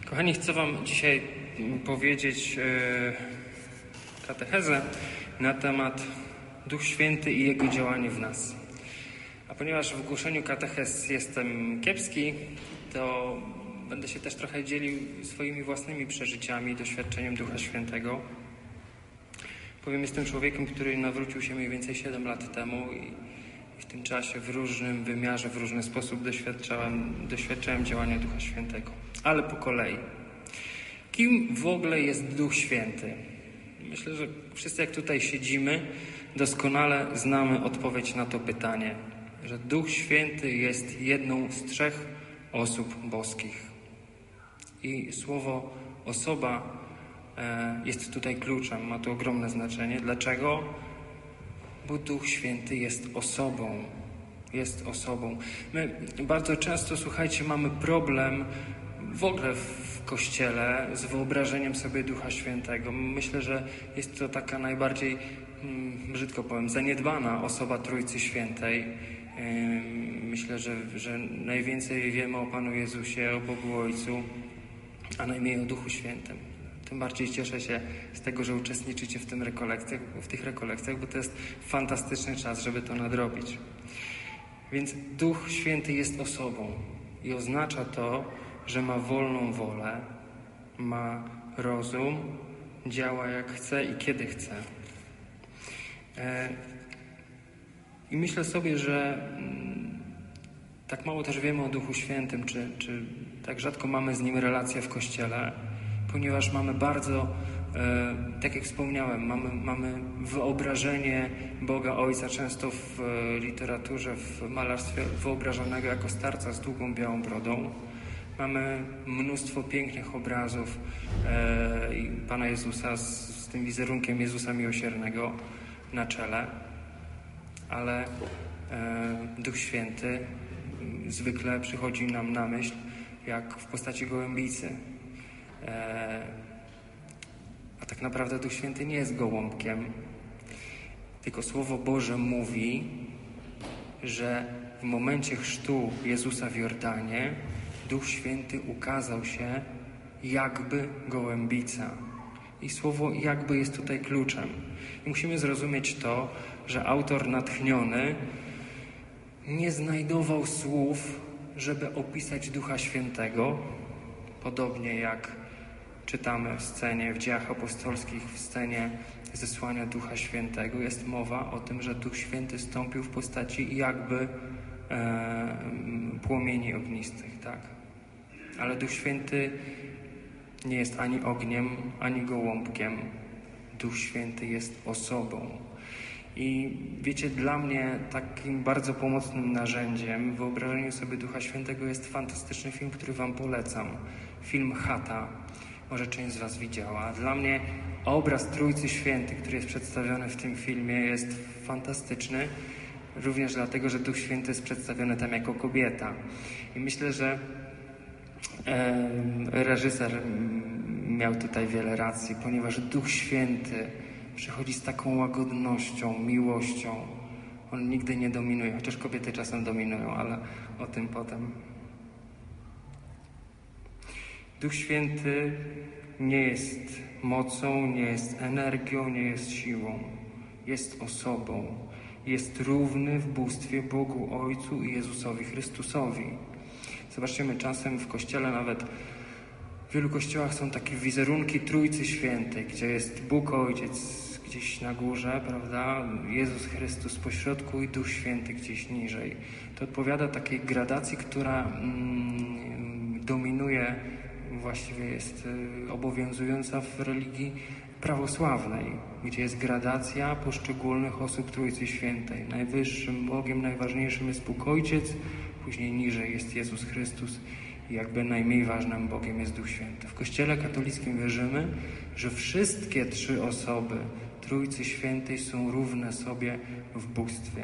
Kochani, chcę wam dzisiaj powiedzieć katechezę na temat Duch Święty i Jego działanie w nas. A ponieważ w głoszeniu katechez jestem kiepski, to będę się też trochę dzielił swoimi własnymi przeżyciami, doświadczeniem Ducha Świętego. Powiem, jestem człowiekiem, który nawrócił się mniej więcej 7 lat temu i w tym czasie w różnym wymiarze, w różny sposób doświadczałem działania Ducha Świętego. Ale po kolei. Kim w ogóle jest Duch Święty? Myślę, że wszyscy jak tutaj siedzimy, doskonale znamy odpowiedź na to pytanie, że Duch Święty jest jedną z 3 osób boskich. I słowo osoba jest tutaj kluczem, ma to ogromne znaczenie. Dlaczego? Bo Duch Święty jest osobą. Jest osobą. My bardzo często, słuchajcie, mamy problem w ogóle w Kościele z wyobrażeniem sobie Ducha Świętego. Myślę, że jest to taka najbardziej, brzydko powiem, zaniedbana osoba Trójcy Świętej. Myślę, że najwięcej wiemy o Panu Jezusie, o Bogu Ojcu, a najmniej o Duchu Świętym. Tym bardziej cieszę się z tego, że uczestniczycie w tych rekolekcjach, bo to jest fantastyczny czas, żeby to nadrobić. Więc Duch Święty jest osobą i oznacza to, że ma wolną wolę, ma rozum, działa jak chce i kiedy chce. I myślę sobie, że tak mało też wiemy o Duchu Świętym, czy tak rzadko mamy z Nim relację w Kościele, ponieważ mamy bardzo, tak jak wspomniałem, mamy wyobrażenie Boga Ojca, często w literaturze, w malarstwie wyobrażonego jako starca z długą białą brodą. Mamy mnóstwo pięknych obrazów Pana Jezusa z tym wizerunkiem Jezusa Miłosiernego na czele, ale Duch Święty zwykle przychodzi nam na myśl jak w postaci gołębicy. A tak naprawdę Duch Święty nie jest gołąbkiem, tylko Słowo Boże mówi, że w momencie chrztu Jezusa w Jordanie Duch Święty ukazał się jakby gołębica. I słowo jakby jest tutaj kluczem. I musimy zrozumieć to, że autor natchniony nie znajdował słów, żeby opisać Ducha Świętego, podobnie jak czytamy w Dziejach Apostolskich, w scenie zesłania Ducha Świętego. Jest mowa o tym, że Duch Święty stąpił w postaci jakby płomieni ognistych, tak? Ale Duch Święty nie jest ani ogniem, ani gołąbkiem. Duch Święty jest osobą. I wiecie, dla mnie takim bardzo pomocnym narzędziem w wyobrażeniu sobie Ducha Świętego jest fantastyczny film, który wam polecam. Film Chata. Może część z was widziała. Dla mnie obraz Trójcy Świętej, który jest przedstawiony w tym filmie, jest fantastyczny. Również dlatego, że Duch Święty jest przedstawiony tam jako kobieta. I myślę, że reżyser miał tutaj wiele racji, ponieważ Duch Święty przychodzi z taką łagodnością, miłością. On nigdy nie dominuje, chociaż kobiety czasem dominują, ale o tym potem. Duch Święty nie jest mocą, nie jest energią, nie jest siłą. Jest osobą. Jest równy w bóstwie Bogu Ojcu i Jezusowi Chrystusowi. Zobaczcie, my czasem w Kościele, nawet w wielu kościołach są takie wizerunki Trójcy Świętej, gdzie jest Bóg Ojciec gdzieś na górze, prawda? Jezus Chrystus pośrodku i Duch Święty gdzieś niżej. To odpowiada takiej gradacji, która dominuje, właściwie jest obowiązująca w religii prawosławnej, gdzie jest gradacja poszczególnych osób Trójcy Świętej. Najwyższym Bogiem, najważniejszym jest Bóg Ojciec, później niżej jest Jezus Chrystus i jakby najmniej ważnym Bogiem jest Duch Święty. W Kościele katolickim wierzymy, że wszystkie 3 osoby Trójcy Świętej są równe sobie w bóstwie.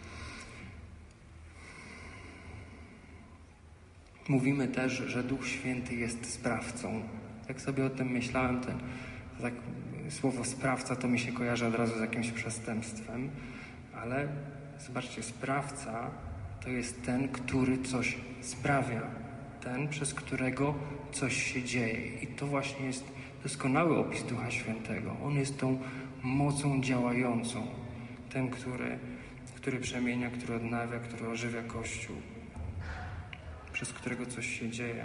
Mówimy też, że Duch Święty jest sprawcą. Jak sobie o tym myślałem, to tak słowo sprawca to mi się kojarzy od razu z jakimś przestępstwem, ale zobaczcie, sprawca to jest ten, który coś sprawia. ten, przez którego coś się dzieje. I to właśnie jest doskonały opis Ducha Świętego. On jest tą mocą działającą. Ten, który przemienia, który odnawia, który ożywia Kościół. Przez którego coś się dzieje.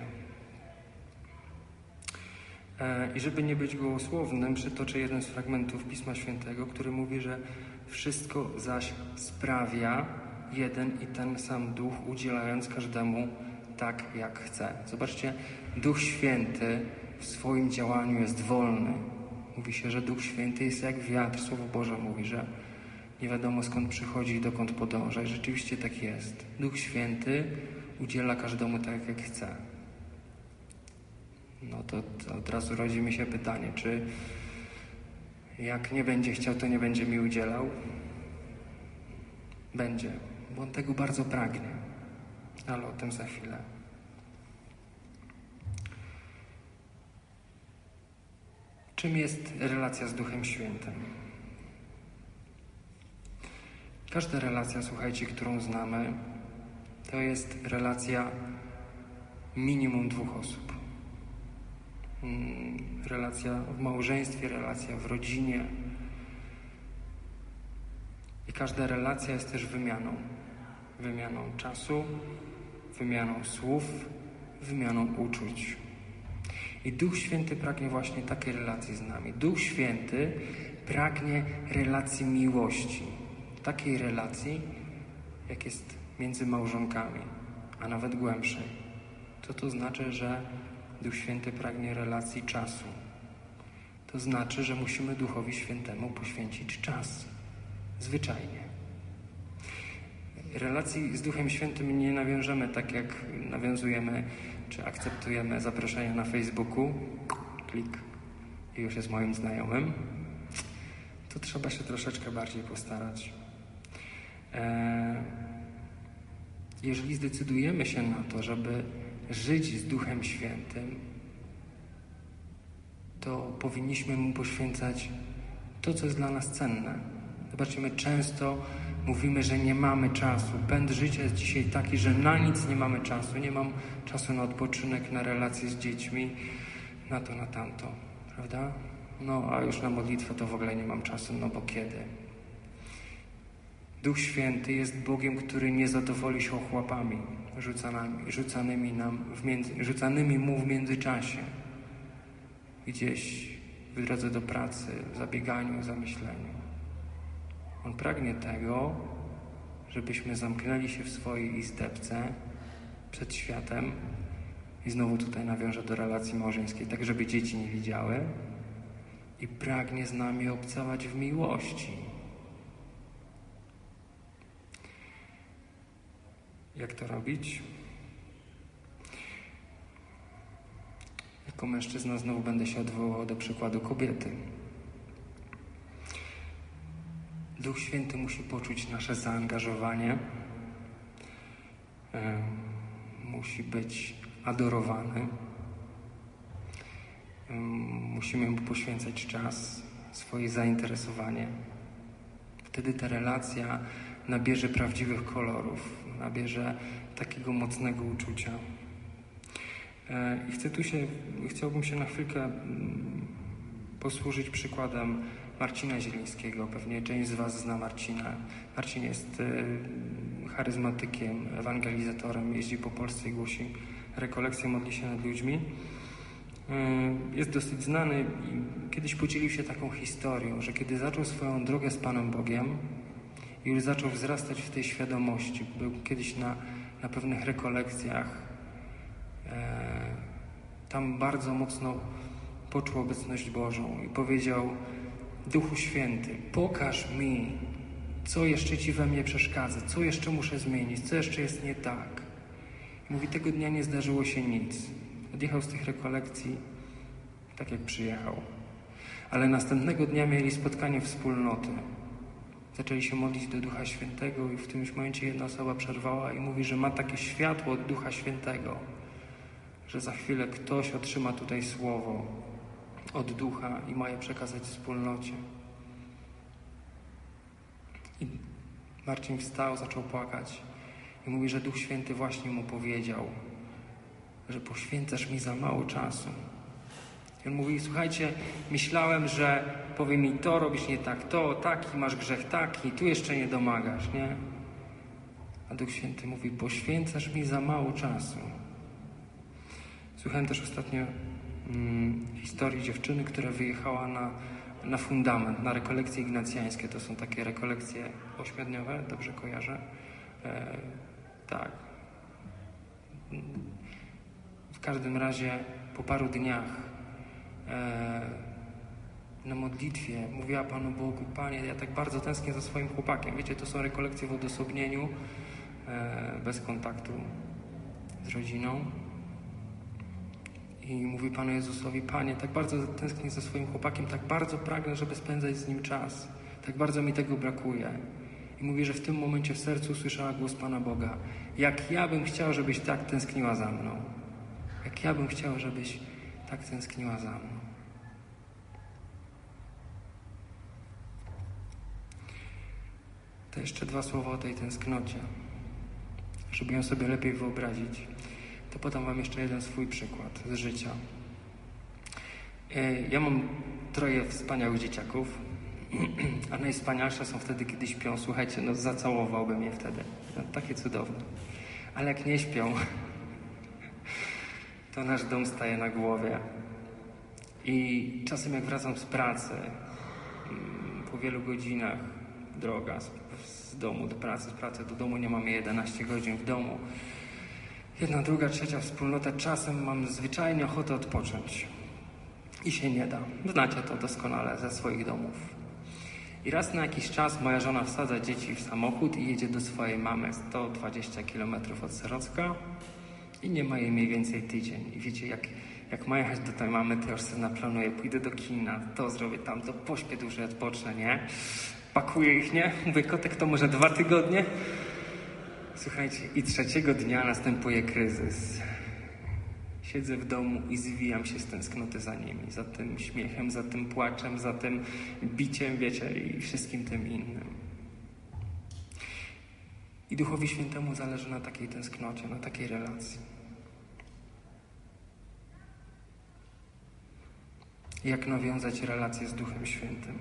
I żeby nie być gołosłownym, przytoczę jeden z fragmentów Pisma Świętego, który mówi, że wszystko zaś sprawia jeden i ten sam Duch, udzielając każdemu tak, jak chce. Zobaczcie, Duch Święty w swoim działaniu jest wolny. Mówi się, że Duch Święty jest jak wiatr. Słowo Boże mówi, że nie wiadomo skąd przychodzi i dokąd podąża. I rzeczywiście tak jest. Duch Święty udziela każdemu tak, jak chce. No to od razu rodzi mi się pytanie, czy jak nie będzie chciał, to nie będzie mi udzielał? Będzie, bo on tego bardzo pragnie. Ale o tym za chwilę. Czym jest relacja z Duchem Świętym? Każda relacja, słuchajcie, którą znamy, to jest relacja minimum 2 osób. Relacja w małżeństwie, relacja w rodzinie. I każda relacja jest też wymianą. Wymianą czasu, wymianą słów, wymianą uczuć. I Duch Święty pragnie właśnie takiej relacji z nami. Duch Święty pragnie relacji miłości. Takiej relacji, jak jest między małżonkami, a nawet głębszej. To znaczy, że Duch Święty pragnie relacji czasu. To znaczy, że musimy Duchowi Świętemu poświęcić czas. Zwyczajnie. Relacji z Duchem Świętym nie nawiążemy tak, jak nawiązujemy, czy akceptujemy zaproszenia na Facebooku. Klik i już jest moim znajomym. To trzeba się troszeczkę bardziej postarać. Jeżeli zdecydujemy się na to, żeby żyć z Duchem Świętym, to powinniśmy Mu poświęcać to, co jest dla nas cenne. Zobaczcie, my często mówimy, że nie mamy czasu. Pęd życia jest dzisiaj taki, że na nic nie mamy czasu. Nie mam czasu na odpoczynek, na relacje z dziećmi, na to, na tamto. Prawda? No, a już na modlitwę to w ogóle nie mam czasu, no bo kiedy? Duch Święty jest Bogiem, który nie zadowoli się ochłapami rzucanymi Mu w międzyczasie. Gdzieś w drodze do pracy, w zabieganiu, w zamyśleniu. On pragnie tego, żebyśmy zamknęli się w swojej izdebce przed światem i znowu tutaj nawiążę do relacji małżeńskiej, tak żeby dzieci nie widziały, i pragnie z nami obcować w miłości. Jak to robić? Jako mężczyzna znowu będę się odwoływał do przykładu kobiety. Duch Święty musi poczuć nasze zaangażowanie, musi być adorowany, musimy Mu poświęcać czas, swoje zainteresowanie. Wtedy ta relacja nabierze prawdziwych kolorów, nabierze takiego mocnego uczucia. I chciałbym się na chwilkę posłużyć przykładem Marcina Zielińskiego. Pewnie część z Was zna Marcina. Marcin jest charyzmatykiem, ewangelizatorem, jeździ po Polsce i głosi rekolekcje, modli się nad ludźmi. Jest dosyć znany i kiedyś podzielił się taką historią, że kiedy zaczął swoją drogę z Panem Bogiem i już zaczął wzrastać w tej świadomości, był kiedyś na pewnych rekolekcjach, tam bardzo mocno poczuł obecność Bożą i powiedział: Duchu Święty, pokaż mi, co jeszcze Ci we mnie przeszkadza, co jeszcze muszę zmienić, co jeszcze jest nie tak. I mówi, tego dnia nie zdarzyło się nic. Odjechał z tych rekolekcji tak, jak przyjechał. Ale następnego dnia mieli spotkanie wspólnoty. Zaczęli się modlić do Ducha Świętego i w którymś momencie jedna osoba przerwała i mówi, że ma takie światło od Ducha Świętego, że za chwilę ktoś otrzyma tutaj słowo od Ducha i ma je przekazać wspólnocie. I Marcin wstał, zaczął płakać i mówi, że Duch Święty właśnie mu powiedział, że poświęcasz mi za mało czasu. I on mówi, słuchajcie, myślałem, że powie mi to, robisz nie tak, to, taki, masz grzech taki, tu jeszcze nie domagasz, nie? A Duch Święty mówi, poświęcasz mi za mało czasu. Słuchałem też ostatnio historii dziewczyny, która wyjechała na fundament, na rekolekcje ignacjańskie. To są takie rekolekcje 8-dniowe, dobrze kojarzę? Tak. W każdym razie po paru dniach na modlitwie mówiła Panu Bogu, Panie, ja tak bardzo tęsknię za swoim chłopakiem. Wiecie, to są rekolekcje w odosobnieniu, bez kontaktu z rodziną. I mówi Panu Jezusowi, Panie, tak bardzo tęsknię za swoim chłopakiem, tak bardzo pragnę, żeby spędzać z nim czas. Tak bardzo mi tego brakuje. I mówi, że w tym momencie w sercu usłyszała głos Pana Boga. Jak ja bym chciał, żebyś tak tęskniła za mną. Jak ja bym chciał, żebyś tak tęskniła za mną. To jeszcze 2 słowa o tej tęsknocie. Żeby ją sobie lepiej wyobrazić, to podam wam jeszcze jeden swój przykład z życia. Ja mam 3 wspaniałych dzieciaków, a najwspanialsze są wtedy, kiedy śpią. Słuchajcie, no zacałowałbym je wtedy. No, takie cudowne. Ale jak nie śpią, to nasz dom staje na głowie. I czasem jak wracam z pracy, po wielu godzinach droga z domu do pracy, z pracy do domu, nie mamy 11 godzin w domu. 1, 2, 3 wspólnota, czasem mam zwyczajnie ochotę odpocząć. I się nie da. Znacie to doskonale ze swoich domów. I raz na jakiś czas moja żona wsadza dzieci w samochód i jedzie do swojej mamy 120 km od Serocka i nie ma jej mniej więcej tydzień. I wiecie, jak ma jechać do tej mamy, to już sobie naplanuję, pójdę do kina, to zrobię tamto, pośpię dłużej, odpocznę, nie? Pakuję ich, nie? Mówię, kotek, to może 2 tygodnie? Słuchajcie, i 3 dnia następuje kryzys. Siedzę w domu i zwijam się z tęsknoty za nimi, za tym śmiechem, za tym płaczem, za tym biciem, wiecie, i wszystkim tym innym. I Duchowi Świętemu zależy na takiej tęsknocie, na takiej relacji. Jak nawiązać relację z Duchem Świętym?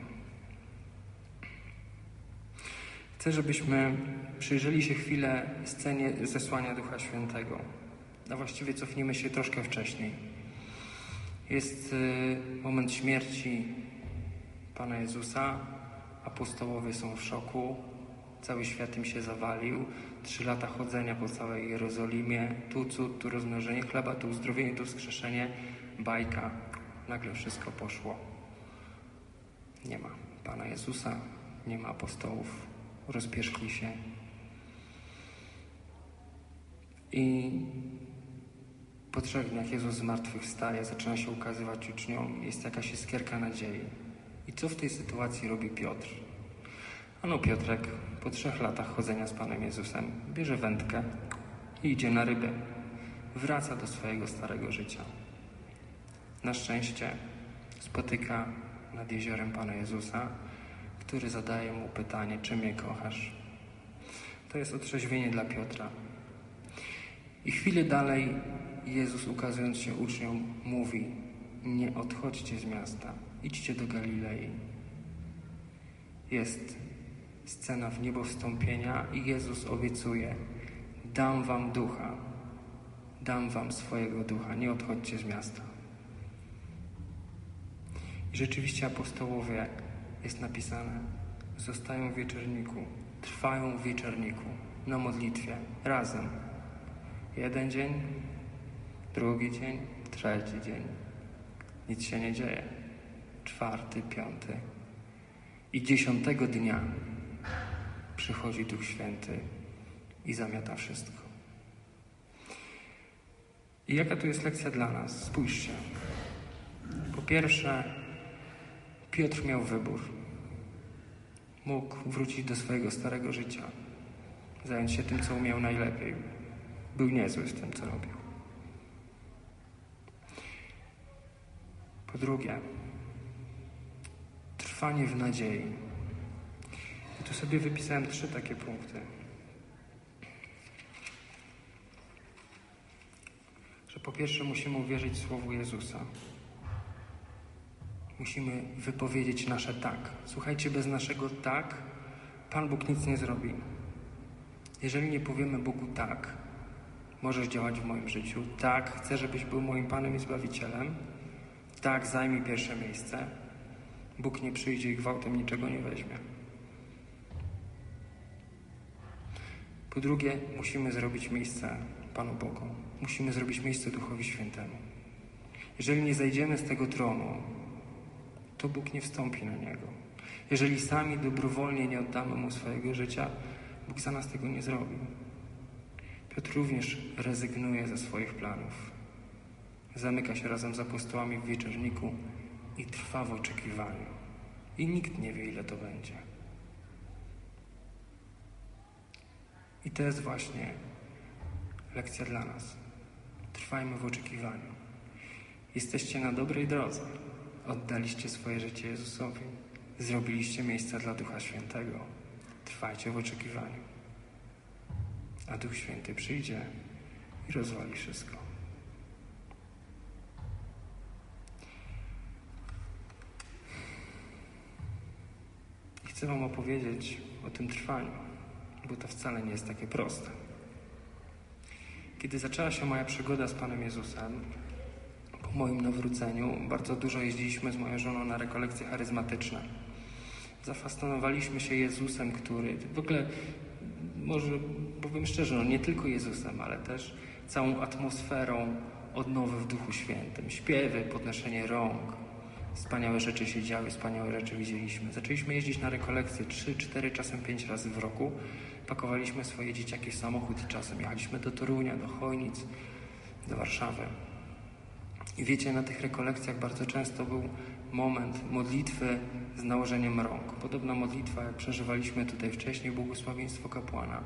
Chcę, żebyśmy przyjrzeli się chwilę scenie zesłania Ducha Świętego. A właściwie cofnijmy się troszkę wcześniej. Jest moment śmierci Pana Jezusa. Apostołowie są w szoku. Cały świat im się zawalił. 3 lata chodzenia po całej Jerozolimie. Tu cud, tu rozmnożenie chleba, tu uzdrowienie, tu wskrzeszenie. Bajka. Nagle wszystko poszło. Nie ma Pana Jezusa, nie ma apostołów. Rozpierzchli się. I po 3 dniach Jezus zmartwychwstaje, zaczyna się ukazywać uczniom, jest jakaś iskierka nadziei. I co w tej sytuacji robi Piotr? Ano Piotrek po 3 latach chodzenia z Panem Jezusem bierze wędkę i idzie na rybę. Wraca do swojego starego życia. Na szczęście spotyka nad jeziorem Pana Jezusa, który zadaje mu pytanie, czy mnie kochasz? To jest otrzeźwienie dla Piotra. I chwilę dalej Jezus, ukazując się uczniom, mówi: nie odchodźcie z miasta, idźcie do Galilei. Jest scena w niebo wstąpienia i Jezus obiecuje: dam wam ducha, dam wam swojego ducha, nie odchodźcie z miasta. I rzeczywiście apostołowie, jest napisane, zostają w wieczorniku, trwają w wieczorniku, na modlitwie, razem. 1 dzień, 2 dzień, 3 dzień. Nic się nie dzieje. 4., 5. I 10 dnia przychodzi Duch Święty i zamiata wszystko. I jaka tu jest lekcja dla nas? Spójrzcie. Po pierwsze, Piotr miał wybór. Mógł wrócić do swojego starego życia, zająć się tym, co umiał najlepiej. Był niezły z tym, co robił. Po drugie, trwanie w nadziei. I tu sobie wypisałem 3 takie punkty. Że Po pierwsze musimy uwierzyć Słowu Jezusa. Musimy wypowiedzieć nasze tak. Słuchajcie, bez naszego tak Pan Bóg nic nie zrobi. Jeżeli nie powiemy Bogu tak, możesz działać w moim życiu, tak, chcę, żebyś był moim Panem i Zbawicielem, tak, zajmij pierwsze miejsce, Bóg nie przyjdzie i gwałtem niczego nie weźmie. Po drugie, musimy zrobić miejsce Panu Bogu. Musimy zrobić miejsce Duchowi Świętemu. Jeżeli nie zejdziemy z tego tronu, to Bóg nie wstąpi na niego. Jeżeli sami dobrowolnie nie oddamy Mu swojego życia, Bóg za nas tego nie zrobi. Piotr również rezygnuje ze swoich planów. Zamyka się razem z apostołami w wieczorniku i trwa w oczekiwaniu. I nikt nie wie, ile to będzie. I to jest właśnie lekcja dla nas. Trwajmy w oczekiwaniu. Jesteście na dobrej drodze. Oddaliście swoje życie Jezusowi. Zrobiliście miejsce dla Ducha Świętego. Trwajcie w oczekiwaniu. A Duch Święty przyjdzie i rozwali wszystko. I chcę Wam opowiedzieć o tym trwaniu, bo to wcale nie jest takie proste. Kiedy zaczęła się moja przygoda z Panem Jezusem, po moim nawróceniu bardzo dużo jeździliśmy z moją żoną na rekolekcje charyzmatyczne. Zafascynowaliśmy się Jezusem, który w ogóle, może powiem szczerze, nie tylko Jezusem, ale też całą atmosferą odnowy w Duchu Świętym. Śpiewy, podnoszenie rąk. Wspaniałe rzeczy się działy, wspaniałe rzeczy widzieliśmy. Zaczęliśmy jeździć na rekolekcje 3, 4, czasem 5 razy w roku. Pakowaliśmy swoje dzieciaki w samochód i czasem jechaliśmy do Torunia, do Chojnic, do Warszawy. I wiecie, na tych rekolekcjach bardzo często był moment modlitwy z nałożeniem rąk. Podobna modlitwa, jak przeżywaliśmy tutaj wcześniej, błogosławieństwo kapłana.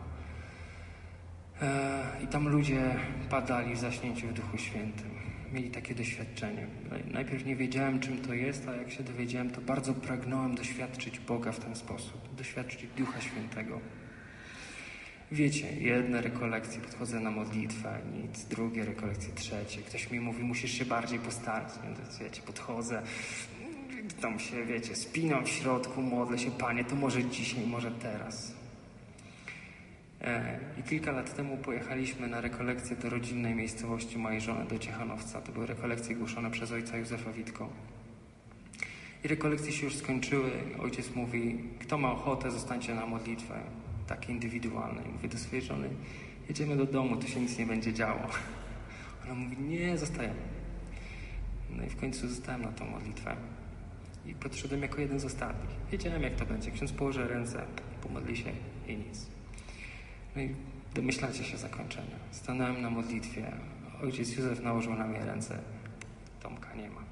I tam ludzie padali w zaśnięciu w Duchu Świętym. Mieli takie doświadczenie. Najpierw nie wiedziałem, czym to jest, a jak się dowiedziałem, to bardzo pragnąłem doświadczyć Boga w ten sposób. Doświadczyć Ducha Świętego. Wiecie, jedne rekolekcje podchodzę na modlitwę, nic, drugie rekolekcje, trzecie. Ktoś mi mówi, musisz się bardziej postarać. Wiecie, podchodzę, tam się, wiecie, spinam w środku, modlę się, Panie, to może dzisiaj, może teraz. I kilka lat temu pojechaliśmy na rekolekcję do rodzinnej miejscowości mojej żony, do Ciechanowca. To były rekolekcje głoszone przez ojca Józefa Witko. I rekolekcje się już skończyły. Ojciec mówi, kto ma ochotę, zostańcie na modlitwę. Tak indywidualne. I mówię do swojej żony, jedziemy do domu, tu się nic nie będzie działo. Ona mówi, nie, zostajemy. No i w końcu zostałem na tą modlitwę. I podszedłem jako jeden z ostatnich. Wiedziałem, jak to będzie. Ksiądz położy ręce, pomodli się i nic. No i domyślacie się zakończenia. Stanąłem na modlitwie. Ojciec Józef nałożył na mnie ręce. Tomka nie ma.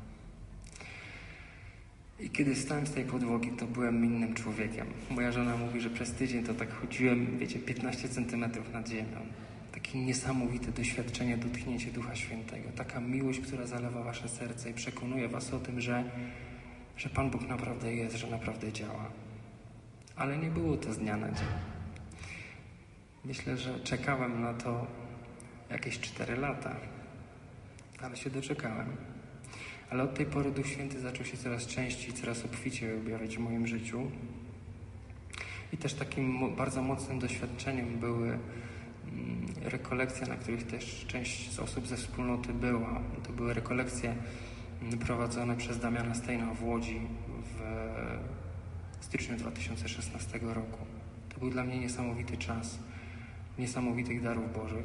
I kiedy stałem z tej podłogi, to byłem innym człowiekiem. Moja żona mówi, że przez tydzień to tak chodziłem, wiecie, 15 centymetrów nad ziemią. Takie niesamowite doświadczenie, dotknięcie Ducha Świętego. Taka miłość, która zalewa wasze serce i przekonuje was o tym, że Pan Bóg naprawdę jest, że naprawdę działa. Ale nie było to z dnia na dzień. Myślę, że czekałem na to jakieś 4 lata, ale się doczekałem. Ale od tej pory Duch Święty zaczął się coraz częściej, coraz obficiej objawiać w moim życiu. I też takim bardzo mocnym doświadczeniem były rekolekcje, na których też część z osób ze wspólnoty była. To były rekolekcje prowadzone przez Damiana Stejna w Łodzi w styczniu 2016 roku. To był dla mnie niesamowity czas, niesamowitych darów Bożych.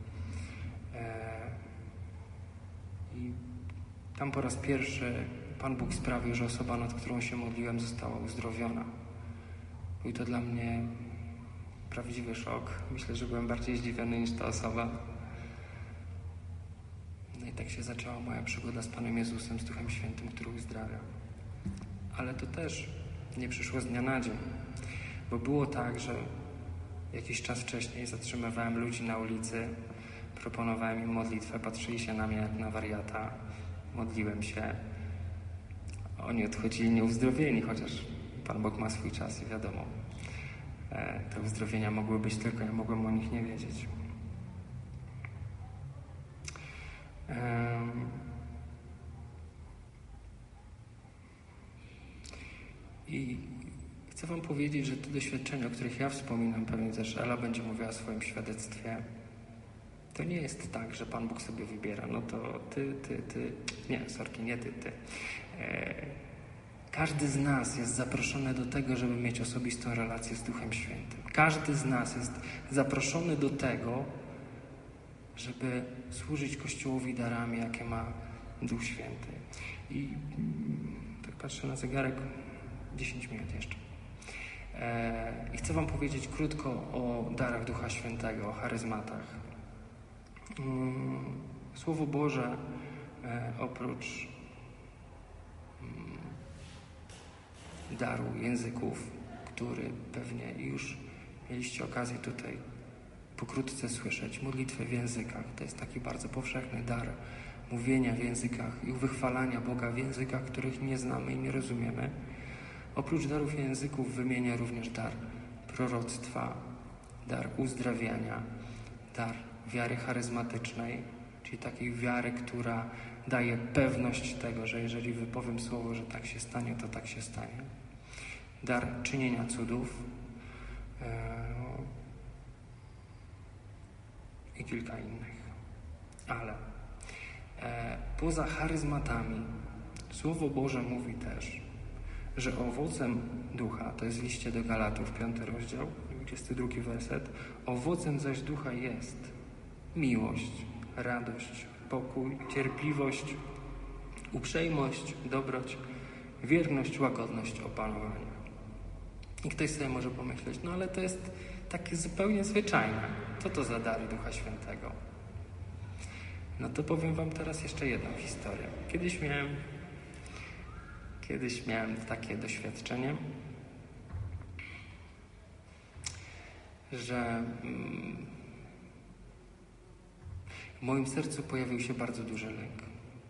I tam po raz pierwszy Pan Bóg sprawił, że osoba, nad którą się modliłem, została uzdrowiona. Był to dla mnie prawdziwy szok. Myślę, że byłem bardziej zdziwiony niż ta osoba. No i tak się zaczęła moja przygoda z Panem Jezusem, z Duchem Świętym, który uzdrawia. Ale to też nie przyszło z dnia na dzień. Bo było tak, że jakiś czas wcześniej zatrzymywałem ludzi na ulicy, proponowałem im modlitwę, patrzyli się na mnie jak na wariata, modliłem się. Oni odchodzili nieuzdrowieni, chociaż Pan Bóg ma swój czas i wiadomo, te uzdrowienia mogły być, tylko ja mogłem o nich nie wiedzieć. Chcę wam powiedzieć, że te doświadczenia, o których ja wspominam, pewnie też Ela będzie mówiła o swoim świadectwie, to nie jest tak, że Pan Bóg sobie wybiera, no to ty. Nie, sorki, nie ty. Każdy z nas jest zaproszony do tego, żeby mieć osobistą relację z Duchem Świętym. Każdy z nas jest zaproszony do tego, żeby służyć Kościołowi darami, jakie ma Duch Święty. I tak patrzę na zegarek, 10 minut jeszcze. I chcę wam powiedzieć krótko o darach Ducha Świętego, o charyzmatach. Słowo Boże oprócz daru języków, który pewnie już mieliście okazję tutaj pokrótce słyszeć, modlitwę w językach. To jest taki bardzo powszechny dar mówienia w językach i wychwalania Boga w językach, których nie znamy i nie rozumiemy. Oprócz darów języków wymienia również dar proroctwa, dar uzdrawiania, dar wiary charyzmatycznej, czyli takiej wiary, która daje pewność tego, że jeżeli wypowiem słowo, że tak się stanie, to tak się stanie. Dar czynienia cudów i kilka innych. Ale poza charyzmatami Słowo Boże mówi też, że owocem Ducha, to jest w liście do Galatów, 5 rozdział, 22 werset, owocem zaś Ducha jest miłość, radość, pokój, cierpliwość, uprzejmość, dobroć, wierność, łagodność, opanowanie. I ktoś sobie może pomyśleć, no ale to jest takie zupełnie zwyczajne. Co to za dary Ducha Świętego? No to powiem wam teraz jeszcze jedną historię. Kiedyś miałem takie doświadczenie, że w moim sercu pojawił się bardzo duży lęk.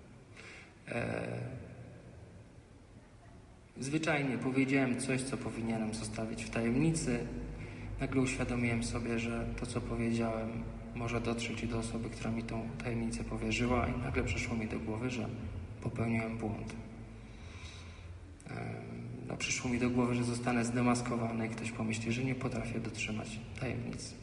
Zwyczajnie powiedziałem coś, co powinienem zostawić w tajemnicy. Nagle uświadomiłem sobie, że to, co powiedziałem, może dotrzeć do osoby, która mi tą tajemnicę powierzyła, i nagle przyszło mi do głowy, że popełniłem błąd. Przyszło mi do głowy, że zostanę zdemaskowany i ktoś pomyśli, że nie potrafię dotrzymać tajemnic.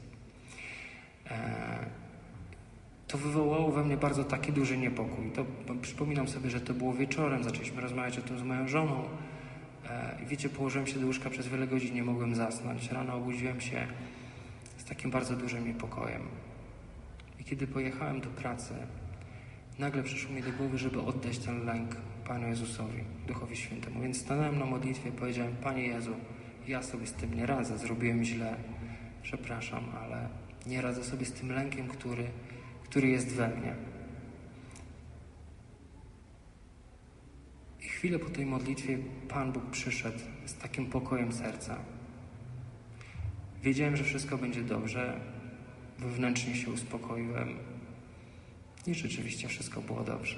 To wywołało we mnie bardzo taki duży niepokój. Przypominam sobie, że to było wieczorem, zaczęliśmy rozmawiać o tym z moją żoną. I wiecie, położyłem się do łóżka przez wiele godzin, nie mogłem zasnąć. Rano obudziłem się z takim bardzo dużym niepokojem. I kiedy pojechałem do pracy, nagle przyszło mi do głowy, żeby oddać ten lęk Panu Jezusowi, Duchowi Świętemu. Więc stanąłem na modlitwie i powiedziałem: Panie Jezu, ja sobie z tym nie radzę, zrobiłem źle, przepraszam, ale nie radzę sobie z tym lękiem, który jest we mnie. I chwilę po tej modlitwie Pan Bóg przyszedł z takim pokojem serca. Wiedziałem, że wszystko będzie dobrze, wewnętrznie się uspokoiłem i rzeczywiście wszystko było dobrze.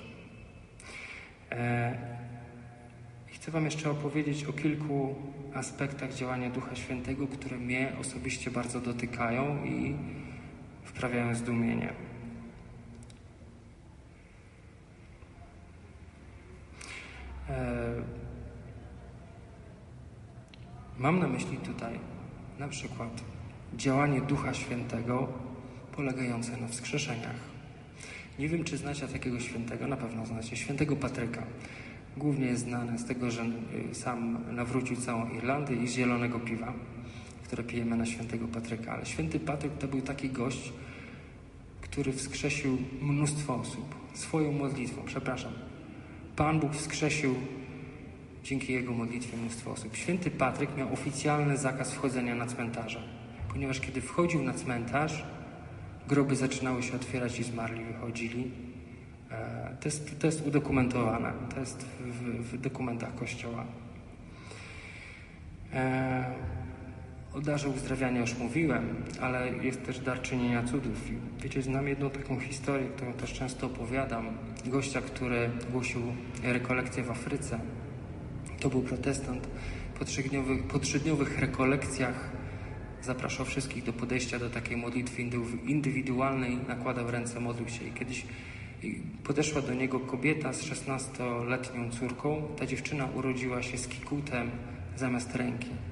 I chcę wam jeszcze opowiedzieć o kilku aspektach działania Ducha Świętego, które mnie osobiście bardzo dotykają i wprawiają zdumienie. Mam na myśli tutaj na przykład działanie Ducha Świętego polegające na wskrzeszeniach. Nie wiem, czy znacie takiego świętego, na pewno znacie, świętego Patryka. Głównie jest znany z tego, że sam nawrócił całą Irlandię i z zielonego piwa, które pijemy na świętego Patryka. Ale święty Patryk to był taki gość, który wskrzesił mnóstwo osób swoją modlitwą. Pan Bóg wskrzesił dzięki jego modlitwie mnóstwo osób. Święty Patryk miał oficjalny zakaz wchodzenia na cmentarze, ponieważ kiedy wchodził na cmentarz, groby zaczynały się otwierać i zmarli wychodzili. To jest udokumentowane. To jest w dokumentach Kościoła. O darze uzdrawiania już mówiłem, ale jest też dar czynienia cudów. I wiecie, znam jedną taką historię, którą też często opowiadam. Gościa, który głosił rekolekcje w Afryce. To był protestant. Po trzydniowych rekolekcjach zapraszał wszystkich do podejścia do takiej modlitwy indywidualnej, nakładał ręce, modlił się. I kiedyś podeszła do niego kobieta z 16-letnią córką. Ta dziewczyna urodziła się z kikutem zamiast ręki.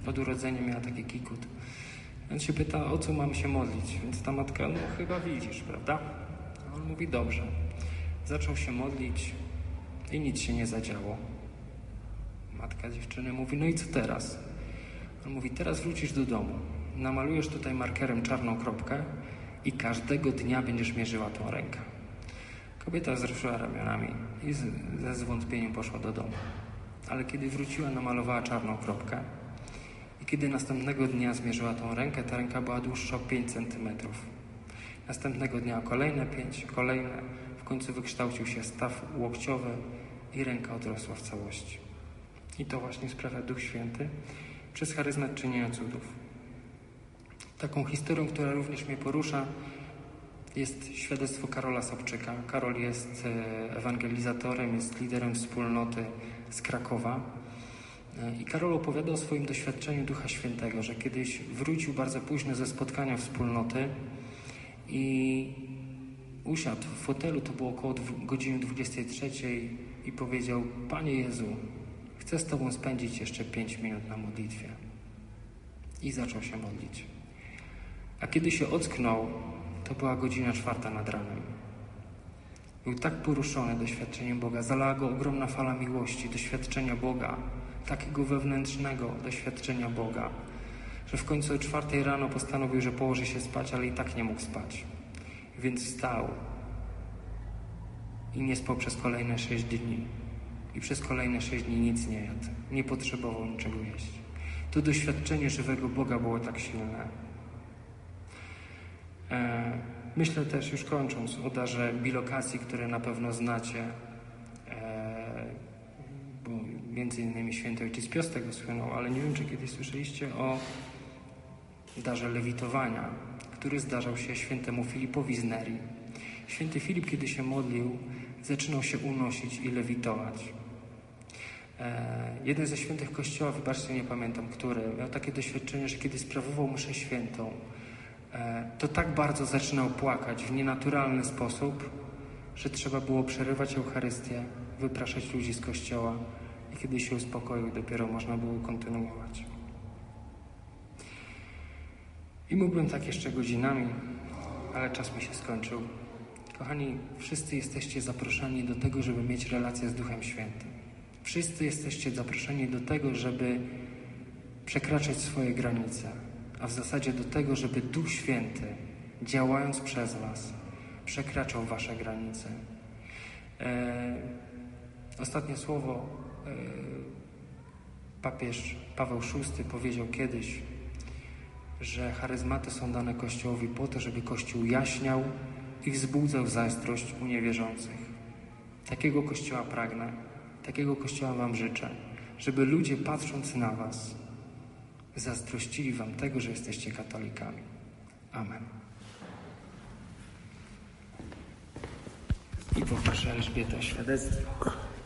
Od urodzenia miała taki kikut. Więc się pyta, o co mam się modlić? Więc ta matka, no chyba widzisz, prawda? A on mówi, dobrze. Zaczął się modlić i nic się nie zadziało. Matka dziewczyny mówi, no i co teraz? On mówi, teraz wrócisz do domu. Namalujesz tutaj markerem czarną kropkę i każdego dnia będziesz mierzyła tą rękę. Kobieta wzruszyła ramionami i ze zwątpieniem poszła do domu. Ale kiedy wróciła, namalowała czarną kropkę i kiedy następnego dnia zmierzyła tą rękę, ta ręka była dłuższa o 5 centymetrów. Następnego dnia kolejne 5, kolejne. W końcu wykształcił się staw łokciowy i ręka odrosła w całości. I to właśnie sprawia Duch Święty przez charyzmat czynienia cudów. Taką historią, która również mnie porusza, jest świadectwo Karola Sobczyka. Karol jest ewangelizatorem, jest liderem wspólnoty z Krakowa. I Karol opowiada o swoim doświadczeniu Ducha Świętego, że kiedyś wrócił bardzo późno ze spotkania wspólnoty i usiadł w fotelu, to było około godziny 23 i powiedział: Panie Jezu, chcę z Tobą spędzić jeszcze 5 minut na modlitwie. I zaczął się modlić. A kiedy się ocknął, to była godzina 4 nad ranem. Był tak poruszony doświadczeniem Boga, zalała go ogromna fala miłości, doświadczenia Boga, takiego wewnętrznego doświadczenia Boga, że w końcu o 4 rano postanowił, że położy się spać, ale i tak nie mógł spać. Więc wstał i nie spał przez kolejne 6 dni. I przez kolejne 6 dni nic nie jadł. Nie potrzebował niczego jeść. To doświadczenie żywego Boga było tak silne. Myślę też, już kończąc, o darze bilokacji, które na pewno znacie, bo między innymi święty ojciec Pius z tego słynął, ale nie wiem, czy kiedyś słyszeliście o darze lewitowania, który zdarzał się świętemu Filipowi z Nerii. Święty Filip, kiedy się modlił, zaczynał się unosić i lewitować. Jeden ze świętych Kościoła, wybaczcie, nie pamiętam który, miał takie doświadczenie, że kiedy sprawował mszę świętą, to tak bardzo zaczynał płakać w nienaturalny sposób, że trzeba było przerywać Eucharystię, wypraszać ludzi z kościoła i kiedy się uspokoił, dopiero można było kontynuować. I mógłbym tak jeszcze godzinami, ale czas mi się skończył. Kochani, wszyscy jesteście zaproszeni do tego, żeby mieć relację z Duchem Świętym. Wszyscy jesteście zaproszeni do tego, żeby przekraczać swoje granice, a w zasadzie do tego, żeby Duch Święty, działając przez was, przekraczał wasze granice. Ostatnie słowo papież Paweł VI powiedział kiedyś, że charyzmaty są dane Kościołowi po to, żeby Kościół jaśniał i wzbudzał zazdrość u niewierzących. Takiego Kościoła pragnę, takiego Kościoła wam życzę, żeby ludzie, patrząc na was, zazdrościli wam tego, że jesteście katolikami. Amen. I poproszę Elżbietę o świadectwo.